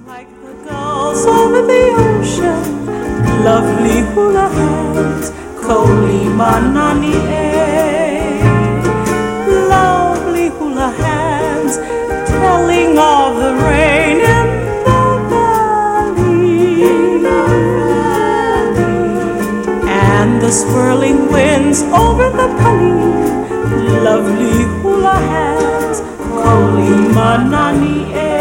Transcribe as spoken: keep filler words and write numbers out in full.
Like the gulls over the ocean, lovely hula hands, Koli Manani e. Lovely hula hands, telling of the rain in the valley, and the swirling winds over the pali. Lovely hula hands, Koli Manani e.